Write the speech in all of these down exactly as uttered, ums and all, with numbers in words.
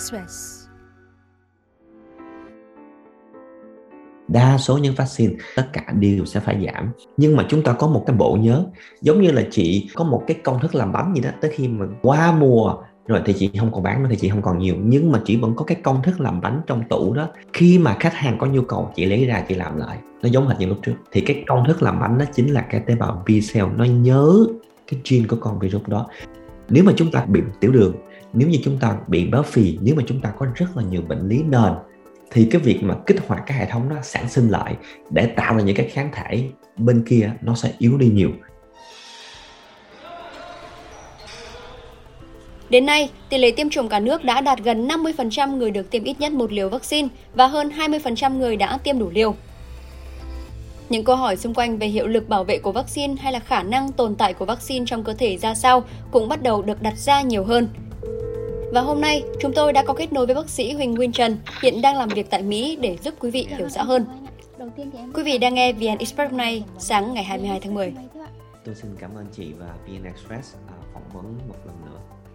Express. Đa số những vaccine tất cả đều sẽ phải giảm, nhưng mà chúng ta có một cái bộ nhớ, giống như là chị có một cái công thức làm bánh gì đó, tới khi mà qua mùa rồi thì chị không còn bán nữa, thì chị không còn nhiều, nhưng mà chị vẫn có cái công thức làm bánh trong tủ đó. Khi mà khách hàng có nhu cầu, chị lấy ra chị làm lại, nó giống hệt như lúc trước. Thì cái công thức làm bánh đó chính là cái tế bào B cell, nó nhớ cái gene của con virus đó. Nếu mà chúng ta bị tiểu đường, nếu như chúng ta bị béo phì, nếu mà chúng ta có rất là nhiều bệnh lý nền, thì cái việc mà kích hoạt cái hệ thống nó sản sinh lại để tạo ra những cái kháng thể bên kia nó sẽ yếu đi nhiều. Đến nay, tỷ lệ tiêm chủng cả nước đã đạt gần năm mươi phần trăm người được tiêm ít nhất một liều vaccine và hơn hai mươi phần trăm người đã tiêm đủ liều. Những câu hỏi xung quanh về hiệu lực bảo vệ của vaccine hay là khả năng tồn tại của vaccine trong cơ thể ra sao cũng bắt đầu được đặt ra nhiều hơn. Và hôm nay, chúng tôi đã có kết nối với bác sĩ Huỳnh Nguyên Trần, hiện đang làm việc tại Mỹ để giúp quý vị hiểu rõ hơn. Quý vị đang nghe vê en Express hôm nay, sáng ngày hai mươi hai tháng mười. Tôi xin cảm ơn chị và vê en Express phỏng vấn một lần nữa.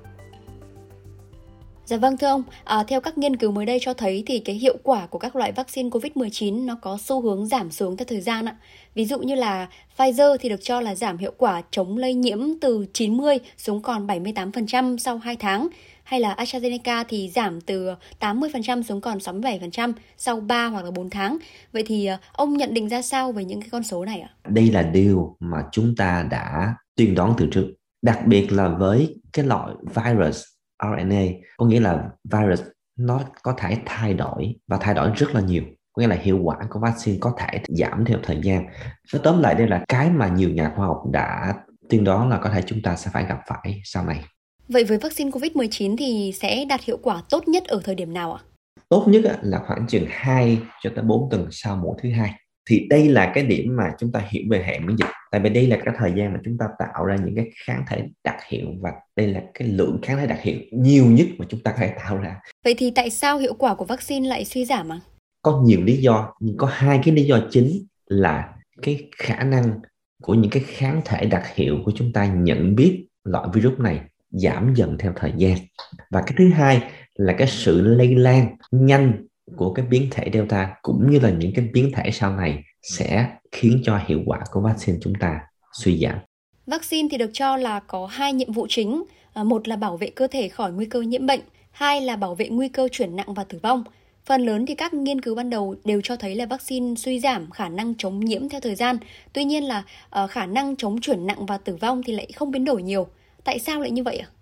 Dạ vâng thưa ông, à, theo các nghiên cứu mới đây cho thấy thì cái hiệu quả của các loại vaccine covid mười chín nó có xu hướng giảm xuống theo thời gian ạ. Ví dụ như là Pfizer thì được cho là giảm hiệu quả chống lây nhiễm từ chín mươi xuống còn bảy mươi tám phần trăm sau hai tháng. Hay là AstraZeneca thì giảm từ tám mươi phần trăm xuống còn sáu mươi bảy phần trăm sau ba hoặc là bốn tháng. Vậy thì ông nhận định ra sao về những cái con số này ạ? Đây là điều mà chúng ta đã tiên đoán từ trước. Đặc biệt là với cái loại virus rờ en a, có nghĩa là virus nó có thể thay đổi và thay đổi rất là nhiều. Có nghĩa là hiệu quả của vaccine có thể giảm theo thời gian. Nói tóm lại đây là cái mà nhiều nhà khoa học đã tiên đoán là có thể chúng ta sẽ phải gặp phải sau này. Vậy với vaccine covid mười chín thì sẽ đạt hiệu quả tốt nhất ở thời điểm nào ạ? Tốt nhất là khoảng chừng hai cho tới bốn tuần sau mũi thứ hai. Thì đây là cái điểm mà chúng ta hiểu về hệ miễn dịch. Tại vì đây là cái thời gian mà chúng ta tạo ra những cái kháng thể đặc hiệu, và đây là cái lượng kháng thể đặc hiệu nhiều nhất mà chúng ta có thể tạo ra. Vậy thì tại sao hiệu quả của vaccine lại suy giảm ạ? Có nhiều lý do, nhưng có hai cái lý do chính là cái khả năng của những cái kháng thể đặc hiệu của chúng ta nhận biết loại virus này giảm dần theo thời gian. Và cái thứ hai là cái sự lây lan nhanh của cái biến thể Delta cũng như là những cái biến thể sau này sẽ khiến cho hiệu quả của vaccine chúng ta suy giảm. Vaccine thì được cho là có hai nhiệm vụ chính, một là bảo vệ cơ thể khỏi nguy cơ nhiễm bệnh, hai là bảo vệ nguy cơ chuyển nặng và tử vong. Phần lớn thì các nghiên cứu ban đầu đều cho thấy là vaccine suy giảm khả năng chống nhiễm theo thời gian. Tuy nhiên là uh, khả năng chống chuyển nặng và tử vong thì lại không biến đổi nhiều. Tại sao lại như vậy ạ?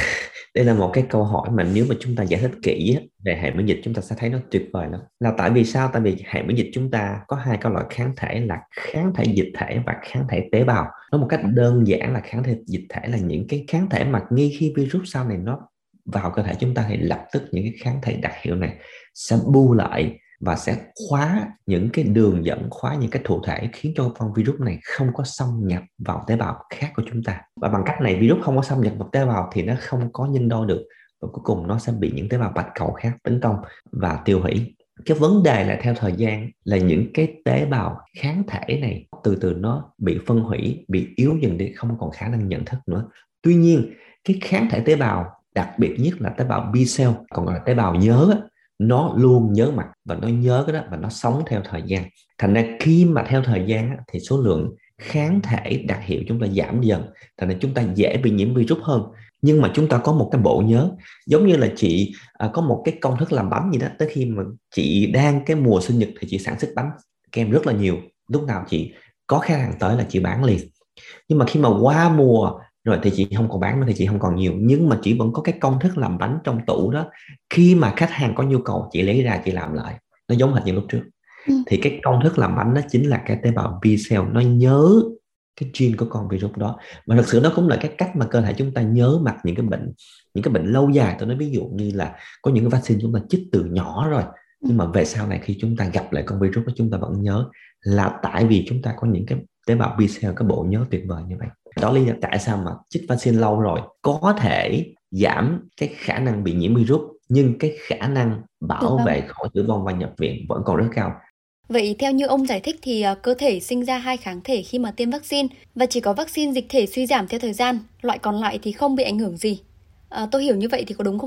Đây là một cái câu hỏi mà nếu mà chúng ta giải thích kỹ về hệ miễn dịch chúng ta sẽ thấy nó tuyệt vời lắm. Là tại vì sao? Tại vì hệ miễn dịch chúng ta có hai cái loại kháng thể là kháng thể dịch thể và kháng thể tế bào. Nói một cách đơn giản là kháng thể dịch thể là những cái kháng thể mà ngay khi virus sau này nó vào cơ thể chúng ta thì lập tức những cái kháng thể đặc hiệu này sẽ bù lại và sẽ khóa những cái đường dẫn, khóa những cái thụ thể khiến cho con virus này không có xâm nhập vào tế bào khác của chúng ta. Và bằng cách này virus không có xâm nhập vào tế bào thì nó không có nhân đôi được, và cuối cùng nó sẽ bị những tế bào bạch cầu khác tấn công và tiêu hủy. Cái vấn đề là theo thời gian là những cái tế bào kháng thể này từ từ nó bị phân hủy, bị yếu dần đi, không còn khả năng nhận thức nữa. Tuy nhiên cái kháng thể tế bào đặc biệt nhất là tế bào B cell, còn gọi là tế bào nhớ, nó luôn nhớ mặt và nó nhớ cái đó và nó sống theo thời gian. Thành ra khi mà theo thời gian thì số lượng kháng thể đặc hiệu chúng ta giảm dần, thành ra chúng ta dễ bị nhiễm virus hơn. Nhưng mà chúng ta có một cái bộ nhớ, giống như là chị à, có một cái công thức làm bánh gì đó, tới khi mà chị đang cái mùa sinh nhật thì chị sản xuất bánh kem rất là nhiều, lúc nào chị có khách hàng tới là chị bán liền. Nhưng mà khi mà qua mùa rồi thì chị không còn bán nữa, thì chị không còn nhiều, nhưng mà chị vẫn có cái công thức làm bánh trong tủ đó. Khi mà khách hàng có nhu cầu, chị lấy ra chị làm lại, nó giống hệt như lúc trước. Ừ. Thì cái công thức làm bánh đó chính là cái tế bào B cell, nó nhớ cái gene của con virus đó. Và thực sự nó cũng là cái cách mà cơ thể chúng ta nhớ mặt những cái bệnh, những cái bệnh lâu dài. Tôi nói ví dụ như là có những cái vaccine chúng ta chích từ nhỏ rồi, nhưng mà về sau này khi chúng ta gặp lại con virus đó chúng ta vẫn nhớ, là tại vì chúng ta có những cái tế bào B cell, cái bộ nhớ tuyệt vời như vậy. Đó lý do tại sao mà chích vaccine lâu rồi có thể giảm cái khả năng bị nhiễm virus, nhưng cái khả năng bảo vệ khỏi tử vong và nhập viện vẫn còn rất cao. Vậy theo như ông giải thích thì uh, cơ thể sinh ra hai kháng thể khi mà tiêm vaccine, và chỉ có vaccine dịch thể suy giảm theo thời gian, loại còn lại thì không bị ảnh hưởng gì. Uh, tôi hiểu như vậy thì có đúng không ạ?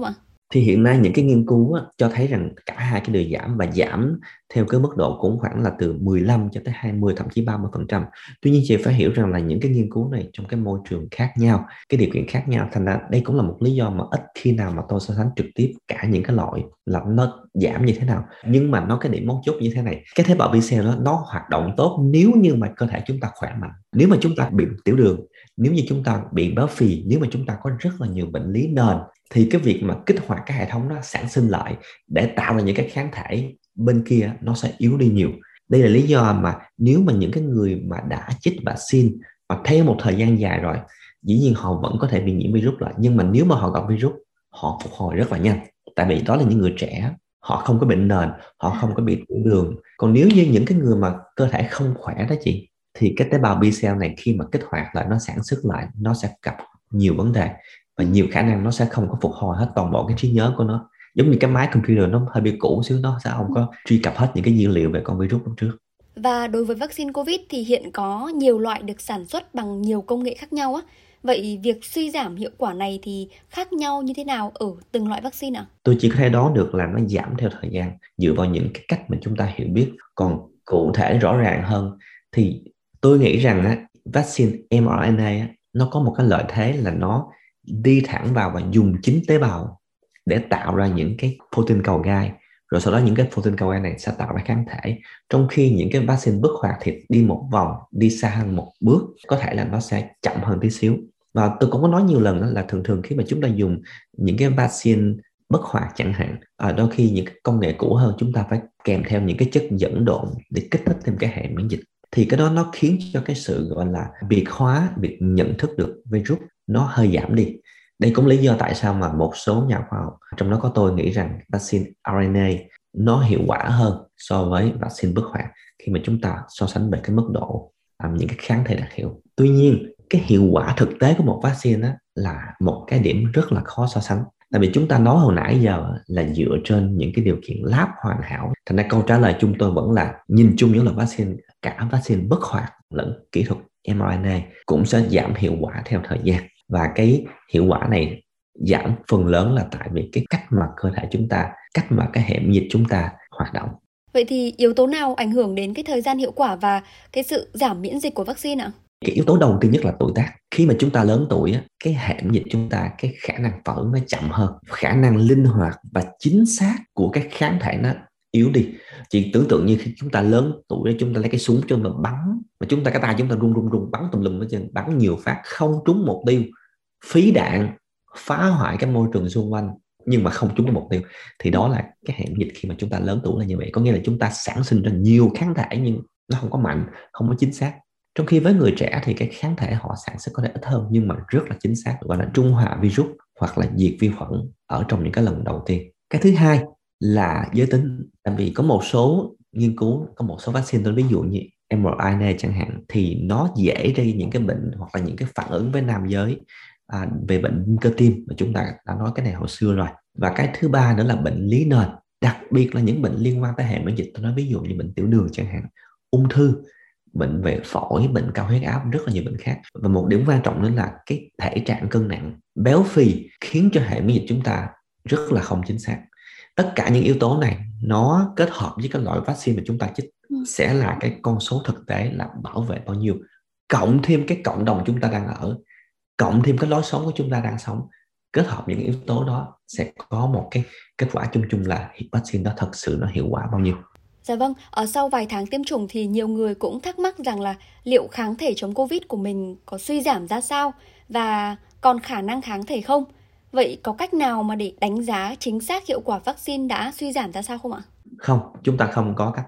Thì hiện nay những cái nghiên cứu á, cho thấy rằng cả hai cái đều giảm, và giảm theo cái mức độ cũng khoảng là từ mười lăm cho tới hai mươi, thậm chí ba mươi phần trăm. Tuy nhiên chị phải hiểu rằng là những cái nghiên cứu này trong cái môi trường khác nhau, cái điều kiện khác nhau, thành ra đây cũng là một lý do mà ít khi nào mà tôi so sánh trực tiếp cả những cái loại là nó giảm như thế nào. Nhưng mà nó cái điểm mấu chốt như thế này, cái tế bào B cell đó nó hoạt động tốt nếu như mà cơ thể chúng ta khỏe mạnh. Nếu mà chúng ta bị tiểu đường, nếu như chúng ta bị béo phì, nếu mà chúng ta có rất là nhiều bệnh lý nền, thì cái việc mà kích hoạt cái hệ thống nó sản sinh lại để tạo ra những cái kháng thể bên kia nó sẽ yếu đi nhiều. Đây là lý do mà nếu mà những cái người mà đã chích vaccine và theo một thời gian dài rồi, dĩ nhiên họ vẫn có thể bị nhiễm virus lại, nhưng mà nếu mà họ gặp virus, họ phục hồi rất là nhanh, tại vì đó là những người trẻ, họ không có bệnh nền, họ không có bị tiểu đường. Còn nếu như những cái người mà cơ thể không khỏe đó chị, thì cái tế bào B cell này khi mà kích hoạt lại, nó sản xuất lại, nó sẽ gặp nhiều vấn đề, và nhiều khả năng nó sẽ không có phục hồi hết toàn bộ cái trí nhớ của nó. Giống như cái máy computer nó hơi bị cũ xíu, nó sẽ không có truy cập hết những cái dữ liệu về con virus lúc trước. Và đối với vaccine COVID thì hiện có nhiều loại được sản xuất bằng nhiều công nghệ khác nhau á. Vậy việc suy giảm hiệu quả này thì khác nhau như thế nào ở từng loại vaccine ạ? Tôi chỉ có thể đoán được là nó giảm theo thời gian dựa vào những cái cách mà chúng ta hiểu biết. Còn cụ thể rõ ràng hơn thì tôi nghĩ rằng á, vaccine mRNA á, nó có một cái lợi thế là nó đi thẳng vào và dùng chính tế bào để tạo ra những cái protein cầu gai, rồi sau đó những cái protein cầu gai này sẽ tạo ra kháng thể. Trong khi những cái vaccine bất hoạt thì đi một vòng, đi xa hơn một bước, có thể là nó sẽ chậm hơn tí xíu. Và tôi cũng có nói nhiều lần đó là thường thường khi mà chúng ta dùng những cái vaccine bất hoạt chẳng hạn, à, đôi khi những cái công nghệ cũ hơn chúng ta phải kèm theo những cái chất dẫn độn để kích thích thêm cái hệ miễn dịch, thì cái đó nó khiến cho cái sự gọi là biệt hóa, việc nhận thức được virus nó hơi giảm đi. Đây cũng lý do tại sao mà một số nhà khoa học, trong đó có tôi, nghĩ rằng vaccine rờ en a nó hiệu quả hơn so với vaccine bất hoạt khi mà chúng ta so sánh về cái mức độ um, những cái kháng thể đặc hiệu. Tuy nhiên cái hiệu quả thực tế của một vaccine đó là một cái điểm rất là khó so sánh. Tại vì chúng ta nói hồi nãy giờ là dựa trên những cái điều kiện lab hoàn hảo. Thành ra câu trả lời chúng tôi vẫn là nhìn chung những loại vaccine, cả vaccine bất hoạt lẫn kỹ thuật em rờ en a cũng sẽ giảm hiệu quả theo thời gian. Và cái hiệu quả này giảm phần lớn là tại vì cái cách mà cơ thể chúng ta, cách mà cái hệ miễn dịch chúng ta hoạt động. Vậy thì yếu tố nào ảnh hưởng đến cái thời gian hiệu quả và cái sự giảm miễn dịch của vaccine ạ? Cái yếu tố đầu tiên nhất là tuổi tác. Khi mà chúng ta lớn tuổi, cái hệ miễn dịch chúng ta, cái khả năng phản ứng nó chậm hơn, khả năng linh hoạt và chính xác của các kháng thể nó yếu đi. Chị tưởng tượng như khi chúng ta lớn tuổi, chúng ta lấy cái súng cho mình bắn, mà chúng ta cái tay chúng ta run run run bắn tùm lum hết trơn, bắn nhiều phát không trúng mục tiêu, phí đạn, phá hoại cái môi trường xung quanh nhưng mà không trúng cái mục tiêu, thì đó là cái hệ miễn dịch khi mà chúng ta lớn tuổi là như vậy. Có nghĩa là chúng ta sản sinh ra nhiều kháng thể nhưng nó không có mạnh, không có chính xác. Trong khi với người trẻ thì cái kháng thể họ sản xuất có thể ít hơn nhưng mà rất là chính xác, gọi là trung hòa virus hoặc là diệt vi khuẩn ở trong những cái lần đầu tiên. Cái thứ hai là giới tính. Tại vì có một số nghiên cứu, có một số vaccine, tôi ví dụ như em rờ en a chẳng hạn, thì nó dễ gây những cái bệnh hoặc là những cái phản ứng với nam giới à, về bệnh cơ tim, mà chúng ta đã nói cái này hồi xưa rồi. Và cái thứ ba nữa là bệnh lý nền, đặc biệt là những bệnh liên quan tới hệ miễn dịch. Tôi nói ví dụ như bệnh tiểu đường chẳng hạn, ung thư, bệnh về phổi, bệnh cao huyết áp, rất là nhiều bệnh khác. Và một điểm quan trọng nữa là cái thể trạng cân nặng, béo phì khiến cho hệ miễn dịch chúng ta rất là không chính xác. Tất cả những yếu tố này nó kết hợp với cái loại vaccine mà chúng ta chích sẽ là cái con số thực tế là bảo vệ bao nhiêu, cộng thêm cái cộng đồng chúng ta đang ở, cộng thêm cái lối sống của chúng ta đang sống, kết hợp những yếu tố đó sẽ có một cái kết quả chung chung là vaccine đó thật sự nó hiệu quả bao nhiêu. Dạ vâng, ở sau vài tháng tiêm chủng thì nhiều người cũng thắc mắc rằng là liệu kháng thể chống Covid của mình có suy giảm ra sao và còn khả năng kháng thể không? Vậy có cách nào mà để đánh giá chính xác hiệu quả vaccine đã suy giảm ra sao không ạ? Không, chúng ta không có cách.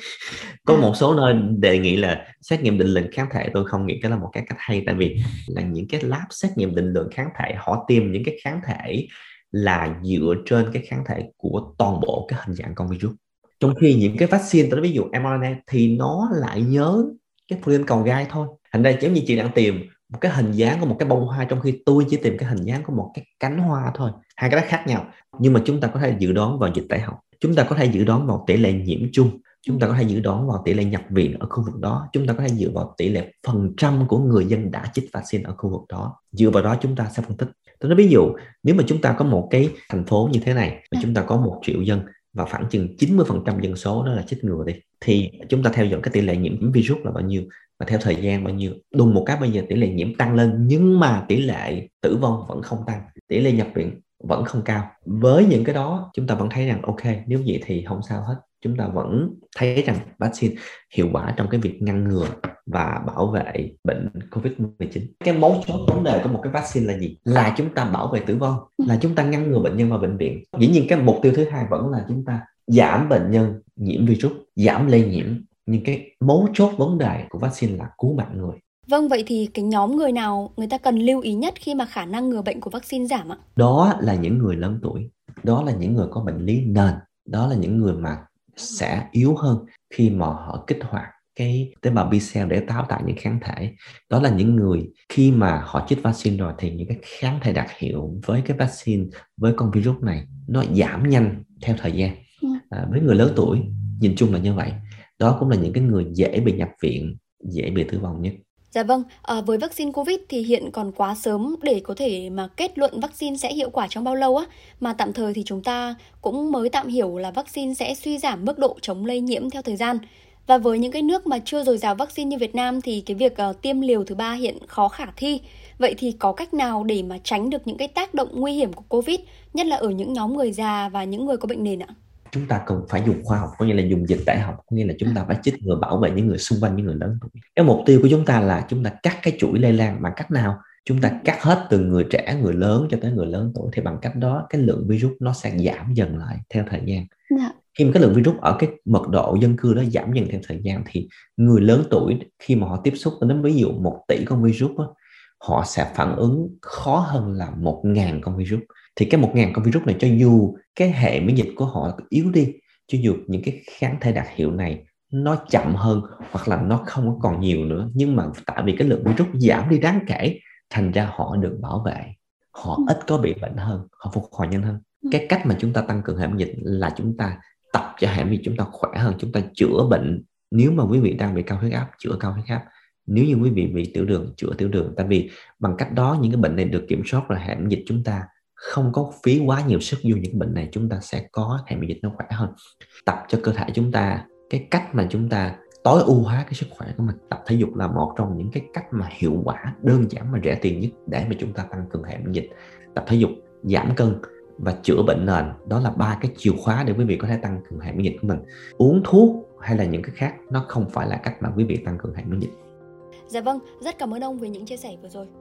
Có một số nơi đề nghị là xét nghiệm định lượng kháng thể, tôi không nghĩ cái là một cái cách hay, tại vì là những cái lab xét nghiệm định lượng kháng thể họ tìm những cái kháng thể là dựa trên cái kháng thể của toàn bộ cái hình dạng con virus. Trong khi những cái vaccine, tôi ví dụ em rờ en a, thì nó lại nhớ cái protein cầu gai thôi. Thành ra giống như chị đang tìm một cái hình dáng của một cái bông hoa, trong khi tôi chỉ tìm cái hình dáng của một cái cánh hoa thôi. Hai cái đó khác nhau. Nhưng mà chúng ta có thể dự đoán vào dịch tễ học, chúng ta có thể dự đoán vào tỷ lệ nhiễm chung, chúng ta có thể dự đoán vào tỷ lệ nhập viện ở khu vực đó, chúng ta có thể dựa vào tỷ lệ phần trăm của người dân đã chích vaccine ở khu vực đó. Dựa vào đó chúng ta sẽ phân tích. Tôi nói ví dụ, nếu mà chúng ta có một cái thành phố như thế này, mà chúng ta có một triệu dân và khoảng chừng chín mươi phần trăm dân số đó là chích ngừa đi, thì chúng ta theo dõi cái tỷ lệ nhiễm virus là bao nhiêu và theo thời gian bao nhiêu. Đùng một cái bây giờ tỷ lệ nhiễm tăng lên nhưng mà tỷ lệ tử vong vẫn không tăng, tỷ lệ nhập viện vẫn không cao. Với những cái đó chúng ta vẫn thấy rằng ok, nếu vậy thì không sao hết. Chúng ta vẫn thấy rằng vaccine hiệu quả trong cái việc ngăn ngừa và bảo vệ bệnh covid mười chín. Cái mấu chốt vấn đề của một cái vaccine là gì? Là chúng ta bảo vệ tử vong, là chúng ta ngăn ngừa bệnh nhân vào bệnh viện. Dĩ nhiên cái mục tiêu thứ hai vẫn là chúng ta giảm bệnh nhân nhiễm virus, giảm lây nhiễm. Nhưng cái mấu chốt vấn đề của vaccine là cứu mạng người. Vâng, vậy thì cái nhóm người nào người ta cần lưu ý nhất khi mà khả năng ngừa bệnh của vaccine giảm ạ? Đó là những người lớn tuổi, đó là những người có bệnh lý nền, đó là những người mà sẽ yếu hơn khi mà họ kích hoạt cái tế bào B cell để tái tạo những kháng thể. Đó là những người khi mà họ chích vaccine rồi thì những cái kháng thể đặc hiệu với cái vaccine, với con virus này nó giảm nhanh theo thời gian. À, với người lớn tuổi nhìn chung là như vậy. Đó cũng là những cái người dễ bị nhập viện, dễ bị tử vong nhất. Dạ vâng, à, với vaccine Covid thì hiện còn quá sớm để có thể mà kết luận vaccine sẽ hiệu quả trong bao lâu á. Mà tạm thời thì chúng ta cũng mới tạm hiểu là vaccine sẽ suy giảm mức độ chống lây nhiễm theo thời gian. Và với những cái nước mà chưa dồi dào vaccine như Việt Nam thì cái việc uh, tiêm liều thứ ba hiện khó khả thi. Vậy thì có cách nào để mà tránh được những cái tác động nguy hiểm của Covid, nhất là ở những nhóm người già và những người có bệnh nền ạ? Chúng ta cần phải dùng khoa học, có nghĩa là dùng dịch tễ học, có nghĩa là chúng ta phải chích ngừa bảo vệ những người xung quanh những người lớn tuổi. Cái mục tiêu của chúng ta là chúng ta cắt cái chuỗi lây lan bằng cách nào? Chúng ta cắt hết từ người trẻ, người lớn cho tới người lớn tuổi, thì bằng cách đó cái lượng virus nó sẽ giảm dần lại theo thời gian. Dạ. Khi mà cái lượng virus ở cái mật độ dân cư đó giảm dần theo thời gian thì người lớn tuổi khi mà họ tiếp xúc đến ví dụ một tỷ con virus đó, họ sẽ phản ứng khó hơn là một ngàn con virus. Thì cái một ngàn con virus này, cho dù cái hệ miễn dịch của họ yếu đi, cho dù những cái kháng thể đặc hiệu này nó chậm hơn hoặc là nó không còn nhiều nữa, nhưng mà tại vì cái lượng virus giảm đi đáng kể, thành ra họ được bảo vệ, họ ít có bị bệnh hơn, họ phục hồi nhanh hơn. Cái cách mà chúng ta tăng cường hệ miễn dịch là chúng ta tập cho hệ miễn dịch chúng ta khỏe hơn, chúng ta chữa bệnh. Nếu mà quý vị đang bị cao huyết áp, chữa cao huyết áp. Nếu như quý vị bị tiểu đường, chữa tiểu đường. Tại vì bằng cách đó những cái bệnh này được kiểm soát, là hệ miễn dịch chúng ta không có phí quá nhiều sức vô những bệnh này, chúng ta sẽ có hệ miễn dịch nó khỏe hơn. Tập cho cơ thể chúng ta cái cách mà chúng ta tối ưu hóa cái sức khỏe của mình. Tập thể dục là một trong những cái cách mà hiệu quả, đơn giản mà rẻ tiền nhất để mà chúng ta tăng cường hệ miễn dịch. Tập thể dục, giảm cân và chữa bệnh nền, đó là ba cái chìa khóa để quý vị có thể tăng cường hệ miễn dịch của mình. Uống thuốc hay là những cái khác nó không phải là cách mà quý vị tăng cường hệ miễn dịch. Dạ vâng, rất cảm ơn ông về những chia sẻ vừa rồi.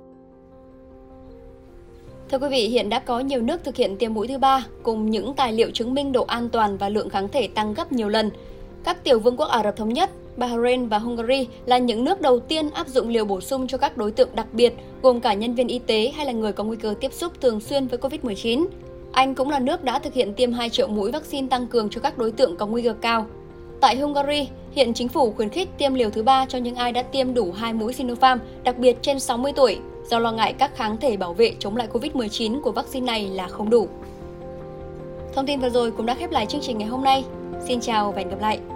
Thưa quý vị, hiện đã có nhiều nước thực hiện tiêm mũi thứ ba cùng những tài liệu chứng minh độ an toàn và lượng kháng thể tăng gấp nhiều lần. Các tiểu vương quốc Ả Rập Thống Nhất, Bahrain và Hungary là những nước đầu tiên áp dụng liều bổ sung cho các đối tượng đặc biệt, gồm cả nhân viên y tế hay là người có nguy cơ tiếp xúc thường xuyên với covid mười chín. Anh cũng là nước đã thực hiện tiêm hai triệu mũi vaccine tăng cường cho các đối tượng có nguy cơ cao. Tại Hungary, hiện chính phủ khuyến khích tiêm liều thứ ba cho những ai đã tiêm đủ hai mũi Sinopharm, đặc biệt trên sáu mươi tuổi, do lo ngại các kháng thể bảo vệ chống lại covid mười chín của vaccine này là không đủ. Thông tin vừa rồi cũng đã khép lại chương trình ngày hôm nay. Xin chào và hẹn gặp lại!